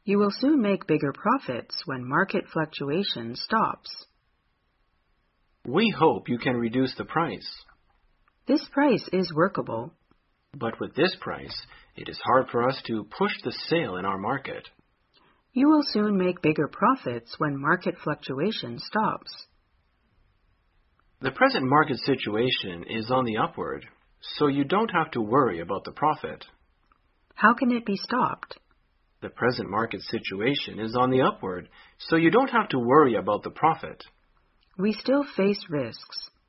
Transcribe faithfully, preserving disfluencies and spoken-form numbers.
You will soon make bigger profits when market fluctuation stops. We hope you can reduce the price. This price is workable. But with this price, it is hard for us to push the sale in our market. You will soon make bigger profits when market fluctuation stops. The present market situation is on the upward, so you don't have to worry about the profit. How can it be stopped? The present market situation is on the upward, so you don't have to worry about the profit. We still face risks.